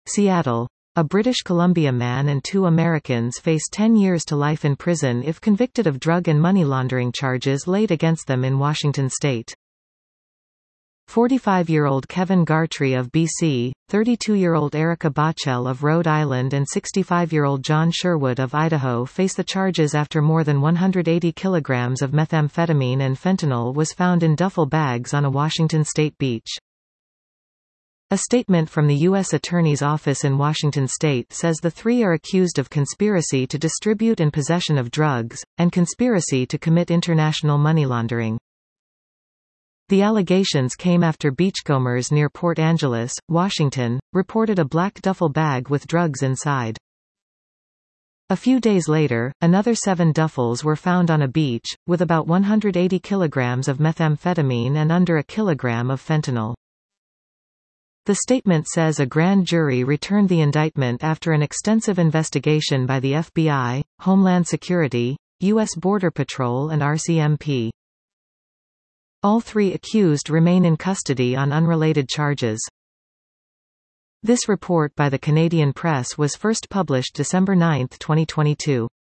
Seattle. A British Columbia man and 2 Americans face 10 years to life in prison if convicted of drug and money laundering charges laid against them in Washington state. 45-year-old Kevin Gartree of BC, 32-year-old Erica Bachel of Rhode Island and 65-year-old John Sherwood of Idaho face the charges after more than 180 kilograms of methamphetamine and fentanyl was found in duffel bags on a Washington state beach. A statement from the U.S. Attorney's Office in Washington state says the 3 are accused of conspiracy to distribute and possession of drugs, and conspiracy to commit international money laundering. The allegations came after beachcombers near Port Angeles, Washington, reported a black duffel bag with drugs inside. A few days later, another 7 duffels were found on a beach, with about 180 kilograms of methamphetamine and under a kilogram of fentanyl. The statement says a grand jury returned the indictment after an extensive investigation by the FBI, Homeland Security, U.S. Border Patrol and RCMP. All 3 accused remain in custody on unrelated charges. This report by the Canadian Press was first published December 9, 2022.